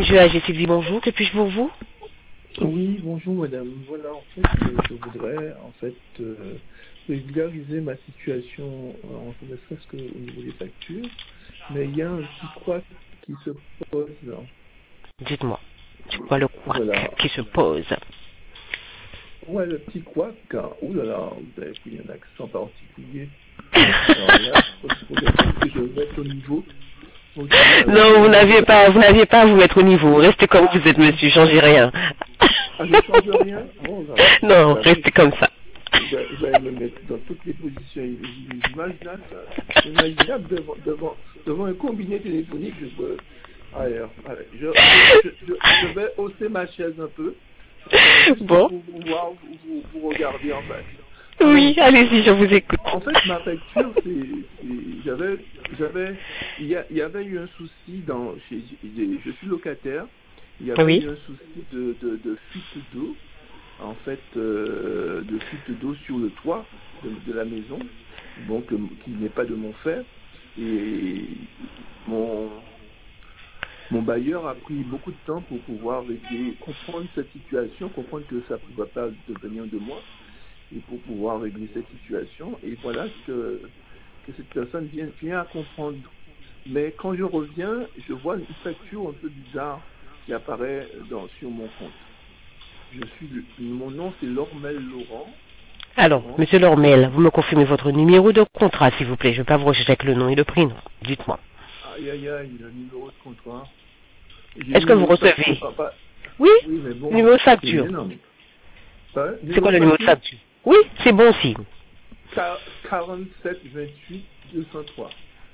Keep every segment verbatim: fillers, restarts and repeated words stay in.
Monsieur A G Sylvie, bonjour, que puis-je pour vous? Oui, bonjour madame. Voilà, en fait, euh, je voudrais en fait euh, régulariser ma situation, euh, en ne serait-ce qu'au niveau des factures, mais il y a un petit couac qui se pose. Dites-moi, c'est quoi le couac Voilà. qui se pose? Ouais, le petit couac, hein. Ouh là là, vous avez pris un accent particulier. Alors là, il faudrait que je mette au niveau. Ok, alors, Non, vous je n'aviez voudrais... pas, vous n'aviez pas à vous mettre au niveau. Restez comme vous êtes, monsieur, changez rien. Ah, je change rien? Oh là là, Non, vous savez, restez comme ça. vous allez vous allez me mettre dans toutes les positions imaginables, imaginables devant, devant, devant un combiné téléphonique. Je peux... Alors, allez, je, je, je, je vais hausser ma chaise un peu, euh, juste Bon. pour pouvoir vous, vous, vous regarder en face. Oui, Alors, allez-y, je vous écoute. en fait, ma facture, c'est, c'est- j'avais, j'avais, il y, a- il y avait eu un souci dans, chez, j'ai- je suis locataire, il y avait Oui. eu un souci de, de, de fuite d'eau, en fait, euh, de fuite d'eau sur le toit de, de la maison, donc euh, qui n'est pas de mon fait, et mon, mon bailleur a pris beaucoup de temps pour pouvoir régler, comprendre cette situation, comprendre que ça ne pouvait pas devenir de moi, et pour pouvoir régler cette situation. Et voilà que, que cette personne vient, vient à comprendre. Mais quand je reviens, je vois une facture un peu bizarre qui apparaît dans, sur mon compte. Je suis, le- mon nom c'est Lormel Laurent. Alors, Laurent. monsieur Lormel, vous me confirmez votre numéro de contrat, s'il vous plaît. Je ne vais pas vous rechercher avec le nom et le prénom. Dites-moi. Aïe aïe aïe, le numéro de contrat. J'ai Est-ce le que vous numéro de facture. recevez? Ah, pas- Oui. oui, mais bon, Numéro de c'est facture. bien, non. Hein, C'est numéro quoi de le numéro de facture facture? Oui, c'est bon aussi. quarante-sept vingt-huit deux cent trois.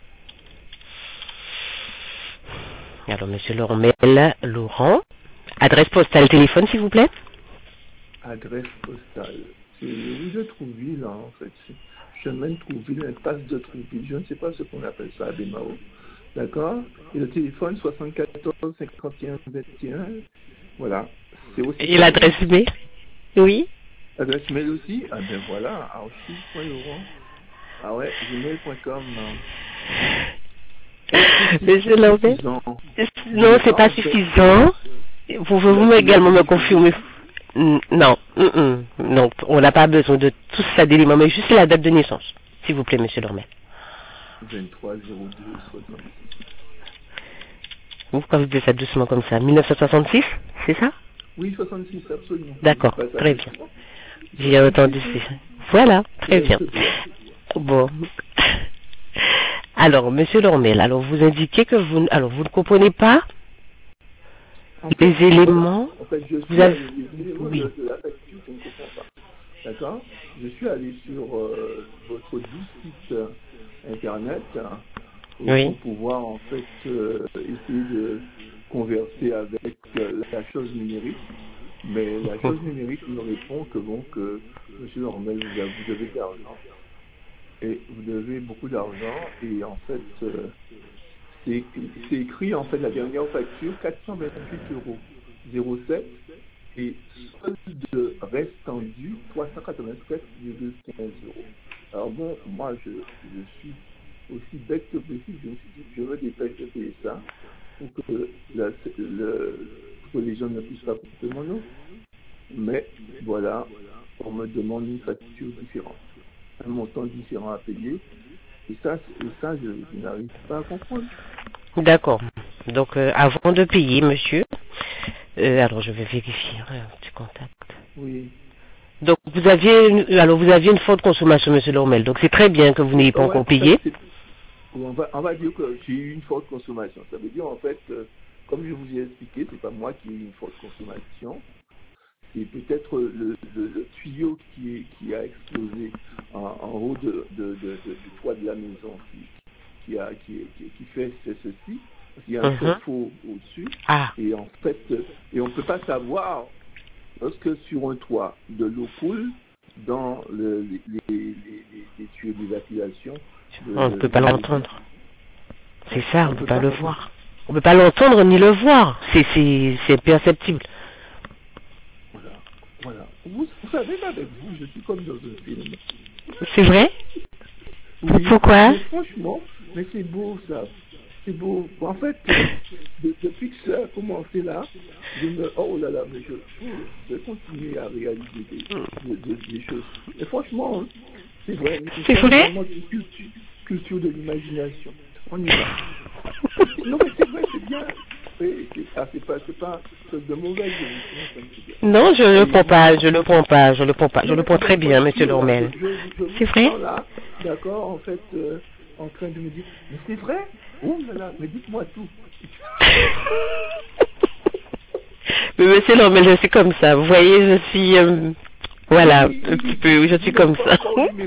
Alors, monsieur Lormel, Laurent. Adresse postale, téléphone, s'il vous plaît. Adresse postale. C'est rue de Trouville, là, en fait. C'est chemin de Trouville, impasse de Trouville. Je ne sais pas ce qu'on appelle ça à Bémao. D'accord? Et le téléphone soixante-quatorze cinquante et un vingt et un. Voilà. C'est aussi Et simple. l'adresse mail? Oui. Adresse mail aussi? Ah ben voilà, archive.laurent. Ah ouais, gmail point com. Est-ce que Monsieur c'est Lambert? suffisant? Je Non, n'ai c'est pas pas en fait suffisant. Pouvez-vous la également me téléphonique. confirmer? Mm, Non, mm, mm. non, on n'a pas besoin de tout ça d'éléments, mais juste la date de naissance, s'il vous plaît, monsieur Lormel. vingt-trois zéro deux soixante-six. Pourquoi vous dites ça doucement comme ça? mille neuf cent soixante-six, c'est ça? Oui, soixante-six, absolument. Je ne dis D'accord, pas ça très bien. doucement. J'ai entendu soixante-six, oui. ça. Voilà, très Oui, bien. c'est bien. Bon. Alors, monsieur Lormel, alors vous indiquez que vous, alors vous ne comprenez pas En les fait, voilà. éléments. En fait, je Vous suis avez, allé, les éléments oui. de, de la facture, je ne comprends pas. D'accord? Je suis allé sur euh, votre doux site euh, internet, hein, et Oui. pour pouvoir en fait euh, essayer de converser avec euh, la chose numérique. Mais la chose numérique me répond que bon, que monsieur Normel, vous avez, vous devez de l'argent. Et vous devez beaucoup d'argent. Et en fait, euh, c'est c'est écrit en fait la dernière facture, quatre cent vingt-huit euros zéro sept. Et solde restant dû, trois cent quatre-vingt-sept virgule quinze euros. Alors bon, moi je, je suis aussi bête que possible, je me suis dit que je me dépêche de payer ça pour que, la, le, pour que les gens ne puissent pas couper mon eau. Mais voilà, on me demande une facture différente, un montant différent à payer. Et ça, et ça je, je n'arrive pas à comprendre. D'accord. Donc, euh, avant de payer, monsieur, euh, alors je vais vérifier hein, un petit contact. Oui. Donc, vous aviez, une, alors vous aviez une forte consommation, monsieur Lormel. Donc, c'est très bien que vous n'ayez pas Ouais, encore en fait, payé. c'est on va, on va dire que j'ai eu une forte consommation. Ça veut dire en fait, euh, comme je vous ai expliqué, c'est pas moi qui ai eu une forte consommation, c'est peut-être le, le, le tuyau qui, est, qui a explosé en, en haut de, de, de, de- du toit de la maison qui, qui, a, qui, qui, qui fait ce- ceci. Parce qu'il y a un Mhm. chauffe-eau au-dessus. Ah, Et en fait, euh, et on ne peut pas savoir lorsque sur un toit de l'eau coule dans le, les, les, les, les- les tuyaux d'évacuation de, on ne de, peut pas de l'égout. l'entendre. C'est ça, On on ne ne peut peut pas le pas. voir. On ne peut pas l'entendre ni le voir. C'est, c'est, c'est perceptible. Voilà, voilà. Vous, vous savez, avec vous, je suis comme dans un film. C'est vrai? Oui, Pourquoi? mais franchement, mais c'est beau ça. c'est beau. En fait, de, depuis que ça a commencé là, je me oh là là, mais je, je vais continuer à réaliser des, des, des, des choses. Et franchement, hein, c'est vrai, c'est vrai vraiment une culture, culture de l'imagination. On y va. Non mais c'est vrai, c'est bien. C'est, c'est, ah, c'est pas, c'est pas chose de mauvaise. Non, je ne le prends pas, je le prends pas, je le prends pas, je le prends très bien, monsieur Lormel. Je, je, je c'est vrai là, d'accord, en fait, euh, en train de me dire, mais c'est vrai. Oh là là, mais dites-moi tout. Mais monsieur Lormel, je suis comme ça. Vous voyez, je suis, euh, voilà, oui, un petit peu, je suis comme ça.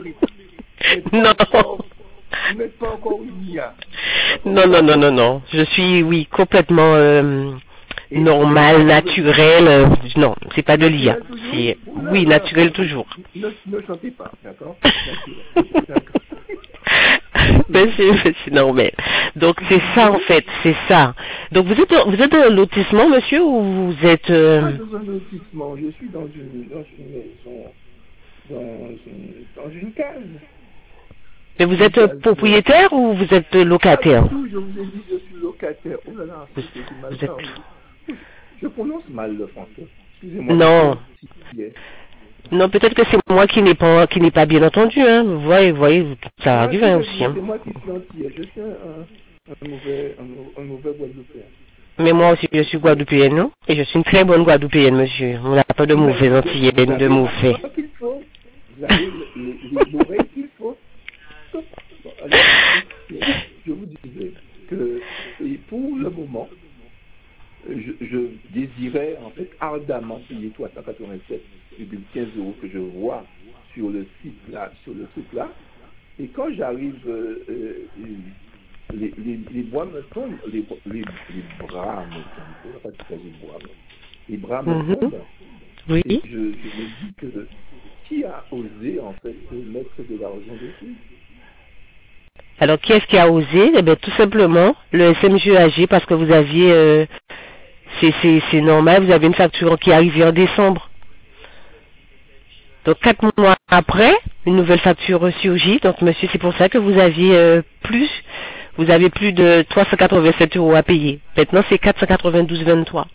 Non. Vous n'êtes pas encore une I A. Non, non, non, non, non. Je suis, oui, complètement euh, normal, naturel. Euh, non, c'est pas de l'I A. C'est, oui, naturel toujours. Ne, ne chantez pas, d'accord. D'accord. Monsieur, c'est normal. Donc c'est ça en fait, c'est ça. Donc vous êtes, vous êtes dans un lotissement, monsieur, ou vous êtes euh... Pas dans un lotissement. Je suis dans une, dans une maison, dans une, dans une case. Mais vous êtes propriétaire ou vous êtes locataire? Ah, tout, je vous ai dit, je suis locataire. Oh là là, c'est, c'est mal vous êtes... Je prononce mal le français. Excusez-moi. Non. Non, peut-être que c'est moi qui n'ai pas, qui n'ai pas bien entendu, hein. Vous voyez, vous voyez, ça arrive hein, aussi. Hein. C'est moi qui suis entier. Je suis un, un mauvais, un, un mauvais Guadeloupéen. Mais moi aussi, je suis Guadeloupéenne, non? Et je suis une très bonne Guadeloupéenne, monsieur. On n'a pas de mauvais antillais, de mauvais. Vous avez l'oreille qu'il faut. Bon, alors, je vous disais que et pour le moment, je, je désirais en fait ardemment payer trois cent quatre-vingt-sept virgule quinze euros que je vois sur le site là, sur le truc là. Et quand j'arrive, euh, euh, les, les, les bras me tombent, les, les, les bras me tombent. Je ne sais pas si les bras, mais les bras me mm-hmm. tombent. Oui. Et je, je me dis que qui a osé en fait mettre de l'argent dessus? Alors, qui est-ce qui a osé? Eh bien, tout simplement, le S M G A G, parce que vous aviez, euh, c'est, c'est, c'est normal, vous avez une facture qui arrive en décembre. Donc, quatre mois après, une nouvelle facture ressurgit. Donc, monsieur, c'est pour ça que vous aviez euh, plus, vous avez plus de trois cent quatre-vingt-sept euros à payer. Maintenant, c'est quatre cent quatre-vingt-douze virgule vingt-trois.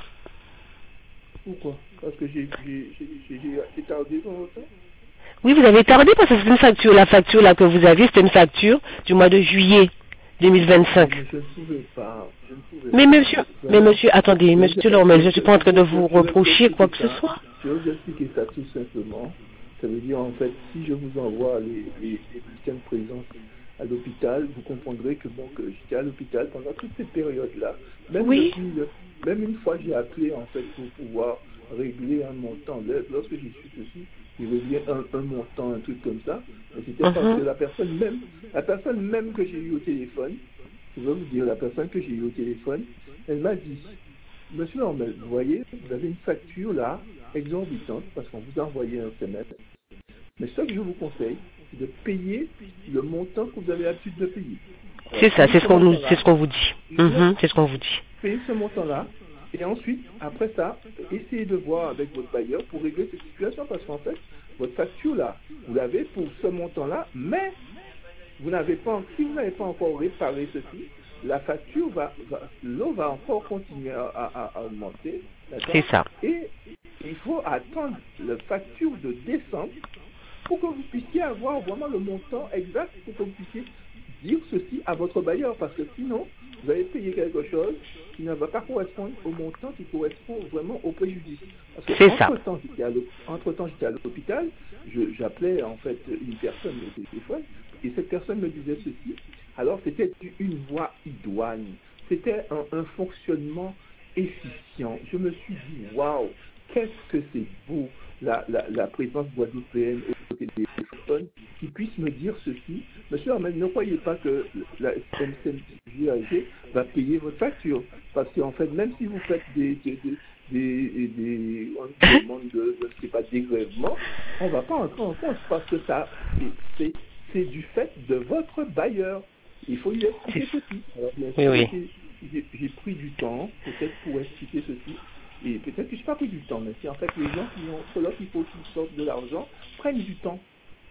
Pourquoi? Parce que j'ai, j'ai, j'ai, j'ai tardé dans le temps? Oui, vous avez tardé parce que c'est une facture. La facture là que vous aviez, c'était une facture du mois de juillet deux mille vingt-cinq. Mais je ne pouvais pas. Je ne pouvais mais pas. monsieur, mais monsieur, attendez, monsieur Lormel, je ne suis pas en train de vous reprocher quoi que ce soit. Je vais vous expliquer ça tout simplement. Ça veut dire en fait, si je vous envoie les, les, les bulletins de présence à l'hôpital, vous comprendrez que bon, que j'étais à l'hôpital pendant toute cette période-là. Même oui. depuis le, même une fois j'ai appelé en fait pour pouvoir régler un montant. Lorsque j'y suis dessus, il revient un, un montant, un truc comme ça. Mais c'était uh-huh. parce que la personne même, la personne même que j'ai eu au téléphone, je vais vous dire, la personne que j'ai eu au téléphone, elle m'a dit, monsieur Lormel, vous voyez, vous avez une facture là, exorbitante, parce qu'on vous a envoyé un S M S. Mais ce que je vous conseille, c'est de payer le montant que vous avez l'habitude de payer. Alors, c'est ça, c'est ce qu'on nous, c'est ce qu'on vous dit. Mm-hmm, c'est ce qu'on vous dit. Payez ce montant-là, et ensuite, après ça, essayez de voir avec votre bailleur pour régler cette situation, parce qu'en fait, votre facture là, vous l'avez pour ce montant-là, mais vous n'avez pas, si vous n'avez pas encore réparé ceci, la facture va, va l'eau va encore continuer à, à, à augmenter. C'est ça. Et il faut attendre la facture de décembre pour que vous puissiez avoir vraiment le montant exact, pour que vous puissiez dire ceci à votre bailleur, parce que sinon, vous allez payer quelque chose qui ne va pas correspondre au montant qui correspond vraiment au préjudice. Parce que entre-temps, j'étais à entre-temps, j'étais à l'hôpital, je, j'appelais en fait une personne au téléphone, et cette personne me disait ceci. Alors, c'était une voie idoine, c'était un, un fonctionnement efficient. Je me suis dit, waouh, qu'est-ce que c'est beau, la, la, la présence guadeloupéenne au téléphone, qui puisse me dire ceci. Monsieur Ahmed, ne croyez pas que la S M G A G va payer votre facture. Parce qu'en fait, même si vous faites des, des, des, des, des on demande de, je ne sais pas, dégrèvement, on ne va pas entrer en compte parce que ça, c'est, c'est du fait de votre bailleur. Il faut lui expliquer ceci. Alors, bien sûr, oui, oui. J'ai, j'ai pris du temps, peut-être pour expliquer ceci. Et peut-être que je n'ai pas pris du temps, mais c'est en fait les gens qui ont, ceux-là qui faut qu'ils sortent de l'argent, prennent du temps.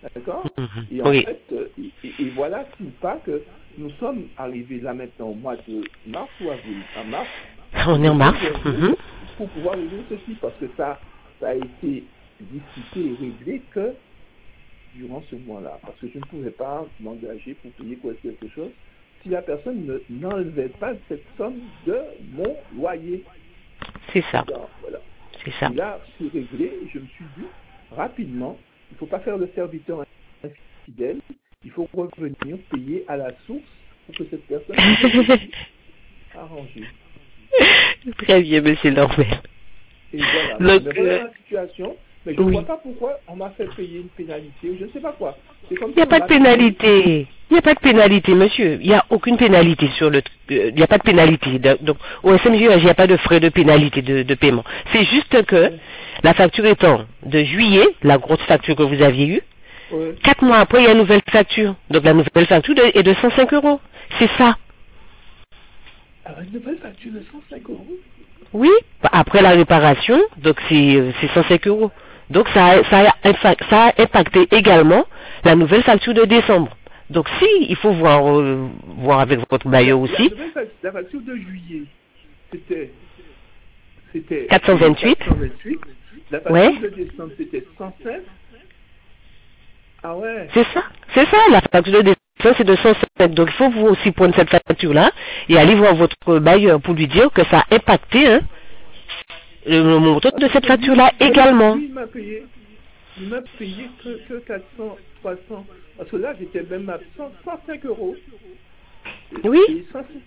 D'accord? Mm-hmm. Et en Oui. fait, euh, et, et voilà ce qui pas que nous sommes arrivés là maintenant au mois de mars ou avril, en mars, On et est je en viens mars. vers vous Mm-hmm. pour pouvoir régler ceci, parce que ça, ça a été discuté et réglé que durant ce mois-là, parce que je ne pouvais pas m'engager pour payer quoi quelque chose si la personne ne, n'enlevait pas cette somme de mon loyer. C'est ça. Donc, voilà. C'est ça. Et là, c'est réglé, je me suis dit, rapidement, il ne faut pas faire le serviteur infidèle, il faut revenir payer à la source pour que cette personne soit arrangée. Très bien, monsieur Lambert. Et voilà, Donc, mais voilà euh, la situation. Mais je ne oui. vois pas pourquoi on m'a fait payer une pénalité, ou je ne sais pas quoi. C'est comme Il n'y si a on pas de m'a payé. pénalité. Il n'y a pas de pénalité, monsieur. Il n'y a aucune pénalité sur le... euh, Il n'y a pas de pénalité. De- Donc, au S M J, il n'y a pas de frais de pénalité de, de paiement. C'est juste que Ouais. la facture étant de juillet, la grosse facture que vous aviez eue, Ouais. quatre mois après, il y a une nouvelle facture. Donc, la nouvelle facture de- est de cent cinq euros. C'est ça. Alors, une nouvelle facture de cent cinq euros. Oui, après la réparation, donc c'est euh, c'est cent cinq euros. Donc ça a, ça, a, infa- ça a impacté également la nouvelle facture de décembre. Donc si, il faut voir, euh, voir avec votre La, bailleur la aussi, nouvelle facture, la facture de juillet, c'était, c'était quatre cent euh, vingt-huit. quatre cent vingt-huit. La Ouais, facture de décembre, c'était cent cinq. Ah ouais. c'est ça. C'est ça, la facture de décembre, c'est de cent cinq. Donc il faut vous aussi prendre cette facture-là et aller voir votre bailleur pour lui dire que ça a impacté hein, le le montant Parce de cette que lui, facture-là lui, également. lui, il m'a payé, il m'a payé que, que quatre cents, trois cents. Parce que là, j'étais même à cent, cent cinq euros. Et, Oui, et cent cinq.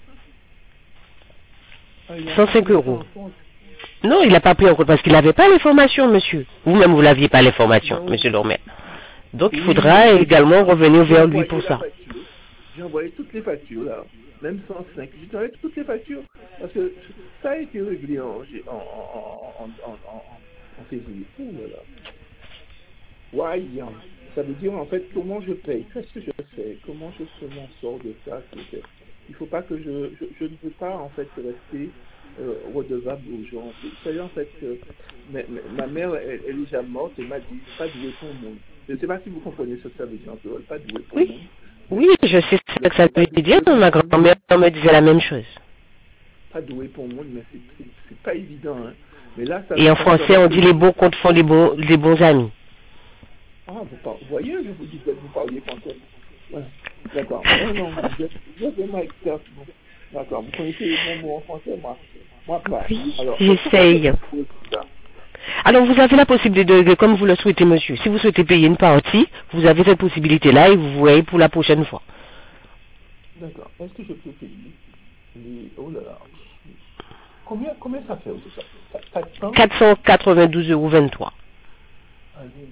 Ah, il n'a cent pas cinq pris ça euros. en compte. Non, il n'a pas pris en compte parce qu'il n'avait pas l'information, monsieur. Vous-même, vous n'aviez pas l'information, Non. monsieur Dormet. Donc, il Oui, faudra mais également revenir j'ai vers lui envoyé pour la ça. facture. J'ai envoyé toutes les factures, là. Même cent cinq. J'ai envoyé toutes les factures. Parce que ça a été réglé en, en, en, en, en, en, en février. Ouh là là. Ouais, hein. Ça veut dire, en fait, comment je paye. Qu'est-ce que je fais? Comment je, je m'en sors de ça? C'est- Il ne faut pas que je, je... Je ne veux pas, en fait, rester euh, redevable aux gens. Vous savez, en fait, euh, ma, ma mère, elle, elle est déjà morte. Elle m'a dit, pas doué pour le monde. Je ne sais pas si vous comprenez ce que ça veut dire. Elle pas doué pour le Oui, monde. oui, je sais ce Le- que ça pas veut dire. doué pour Ma le monde. grand-mère me disait la même chose. Pas doué pour le monde, mais c'est c'est- c'est pas évident. Hein. Mais là, ça, Et en ça me français, permet on de... dit les bons comptes font les bons, les bons amis. Ah, vous, par... vous voyez, je vous dis que vous parliez français. Voilà. D'accord. Non, non, vous êtes, vous êtes vraiment expert. Bon. D'accord. Vous connaissez les bons mots en français, moi. Moi, pas. Oui, Alors, mais comment je j'essaye. peux trouver tout ça? Alors, vous avez la possibilité, de, de- comme vous le souhaitez, monsieur. Si vous souhaitez payer une partie, vous avez cette possibilité-là et vous voyez pour la prochaine fois. D'accord. Est-ce que je peux payer les... Oh là là. Combien, combien ça fait au total? quatre cents? quatre cent quatre-vingt-douze euros vingt-trois. Allez,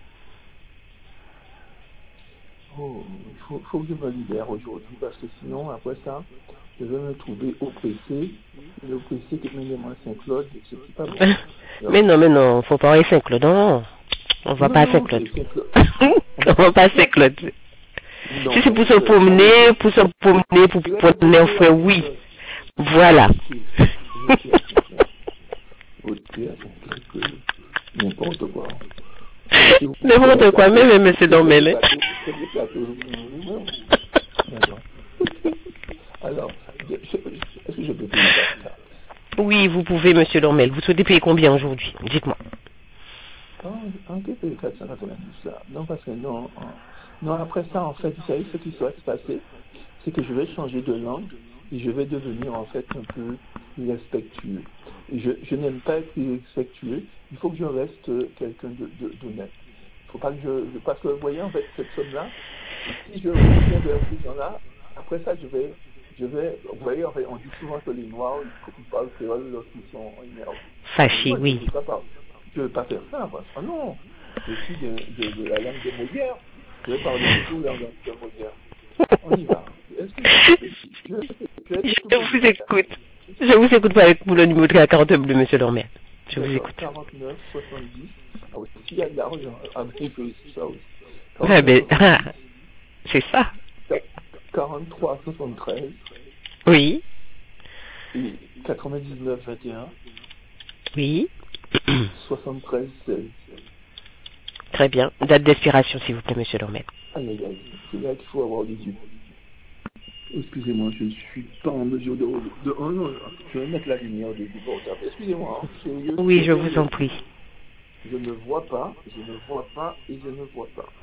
oh, il faut, faut que je me libère aujourd'hui parce que sinon, après ça, je vais me trouver oppressé. Et oppressé qui me demande Saint-Claude, ce qui n'est pas bon. Alors, Mais non, mais non, faut pas aller à Saint-Claude. Non, on va non, pas à non, Saint-Claude. c'est Saint-Claude. On va pas à Saint-Claude. Non, Si c'est pour se euh, promener, pour se promener, pour je vais prendre un voter à frais, oui. Saint-Claude. Voilà. Voter, voter à Saint-Claude. Voter à Saint-Claude. N'importe quoi. N'importe quoi, même, même, monsieur Dormel. C'est des plateaux. D'accord. Alors, je- je- est-ce que je peux payer ça? Oui, vous pouvez, monsieur Dormel. Vous souhaitez payer combien aujourd'hui? Dites-moi. Non, on peut payer quatre cent quatre-vingt-dix là. Non, parce que non, euh, non, après ça, en fait, vous savez ce qui va se passer, c'est que je vais changer de langue et je vais devenir en fait un peu irrespectueux. Et je, je n'aime pas être irrespectueux, il faut que je reste euh, quelqu'un de, de, d'honnête. Il faut pas que je, je- parce que vous voyez, en fait, cette somme-là, si je reviens vers ces gens-là, après ça, je vais, je vais, vous voyez, en fait, on dit souvent que les Noirs, ils, ils parlent créole lorsqu'ils sont énervés. Fâché, Moi, je oui. ne veux pas parler. Je ne veux pas faire ça, parce que non, je suis de, de, de la langue de Molière. Je vais parler toujours la langue de Molière. On y va. Est-ce que je, je, je, je, Je vous écoute. Je vous écoute pas avec le numéro de quarante bleu, monsieur Dormel. Je vous écoute. quarante-neuf soixante-dix. Ah oui, s'il y a de l'argent, ah ben, il faut ça aussi. Ah ben, ah, c'est ça. quarante-trois soixante-treize Oui. et quatre-vingt-dix-neuf vingt et un Oui. soixante-treize seize. Très bien. Date d'expiration, s'il vous plaît, monsieur Lormel. Aïe, aïe, aïe. C'est là qu'il faut avoir des yeux. Excusez-moi, je ne suis pas en mesure de... de... Oh non, je vais mettre la lumière de du portable. Excusez-moi, sérieux. Oui, je vous en prie. Je ne vois pas, je ne vois pas et je ne vois pas.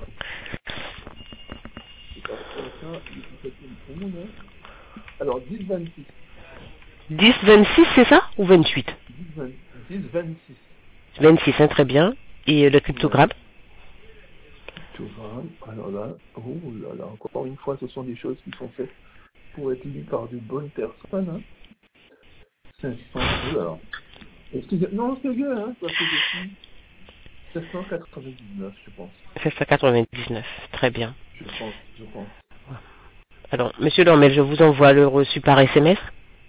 C'est pas ça, alors, dix vingt-six. dix vingt-six, c'est ça? Ou vingt-huit? dix vingt-six. vingt-six, hein, très bien. Et le cryptogramme? Cryptogramme, alors là, oh là là, encore une fois, ce sont des choses qui sont faites pour être lues par de bonnes personnes. Hein. cinq cents, oh là là. Excusez, non, c'est bien, hein, parce que je suis sept cent quatre-vingt-dix-neuf, je pense. sept cent quatre-vingt-dix-neuf, très bien. Je pense, je pense. Alors, monsieur Lormel, je vous envoie le reçu par S M S.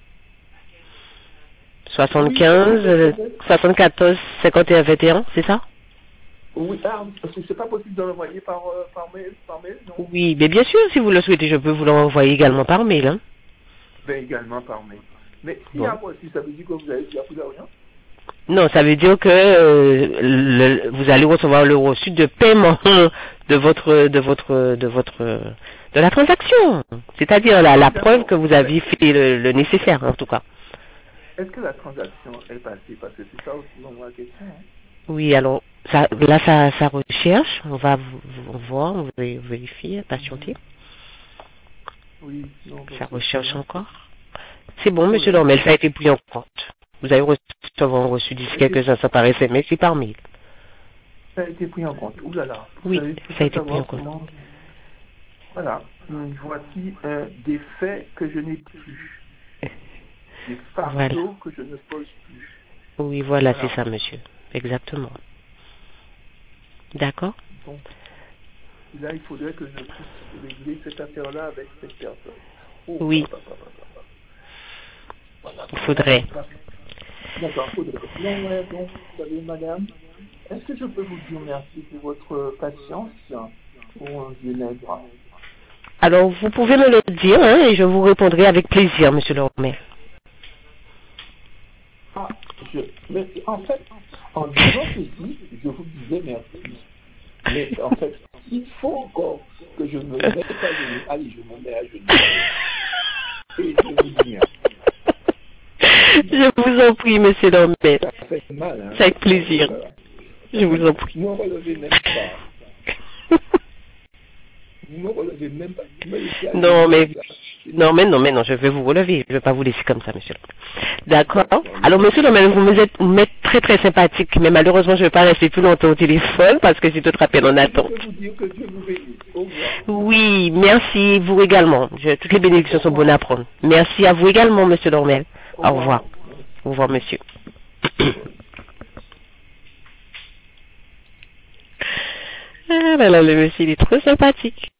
soixante-quinze, euh, soixante-quatorze, cinquante et un, vingt et un, c'est ça? Oui, ah, parce que c'est pas possible de l'envoyer par, euh, par mail, par mail, non? Oui, mais bien sûr, si vous le souhaitez, je peux vous l'envoyer également par mail. Hein. Ben, également par mail. Mais s'il bon. y a reçu, ça veut dire que vous avez déjà plus d'argent? Non, ça veut dire que euh, le, vous allez recevoir le reçu de paiement de votre, de votre, de votre, de la transaction. C'est-à-dire la, la preuve que vous avez fait le, le nécessaire, en tout cas. Est-ce que la transaction est passée? Parce que c'est ça aussi la question. Hein? Oui, alors, ça, là, ça, ça recherche. On va vous, vous voir, on va vérifier, patienter. Oui, non, ça recherche encore. C'est bon, monsieur Lormel, ça a été pris en compte. Vous avez recevoir reçu d'ici quelques instants par S M S et par mail. Ça a été pris en compte. Ouh là là. Oui, ça a été pris en compte. Comment... Voilà. Voici un défait que je n'ai plus. Des fardeaux voilà. que je ne pose plus. Oui, voilà, voilà. C'est ça, monsieur. Exactement. D'accord. Donc, là, il faudrait que je puisse régler cette affaire-là avec cette personne. Oh, oui. Papa, papa, papa. Voilà. Il faudrait. D'accord, faudrait. Non, ouais, donc, vous savez, madame, est-ce que je peux vous dire merci pour votre patience pour un Genève? Alors, vous pouvez me le dire, hein, et je vous répondrai avec plaisir, monsieur Lormel. Ah, je, mais en fait, en disant ceci, je vous disais merci. Mais en fait, il faut encore que je me mette à genoux. Allez, je me mets à genoux. Et je vous dis merci. Je vous en prie, monsieur Lormel. Ça fait mal, hein. C'est avec plaisir. Voilà. Je vous en prie. Vous ne me relevez même pas. Vous ne me relevez même pas. Non, mais... Non, mais non, mais non, je vais vous relever. Je ne vais pas vous laisser comme ça, monsieur. D'accord. Alors, monsieur Lormel, vous me êtes, vous m'êtes très, très sympathique, mais malheureusement, je ne vais pas rester plus longtemps au téléphone parce que j'ai d'autres appels en attente. Je peux vous dire que Dieu vous bénisse. Au revoir. Oui, merci, vous également. Je, toutes les bénédictions sont bonnes à prendre. Merci à vous également, monsieur Lormel. Au revoir. Au revoir, Au revoir monsieur. Ah là là, le monsieur, il est trop sympathique.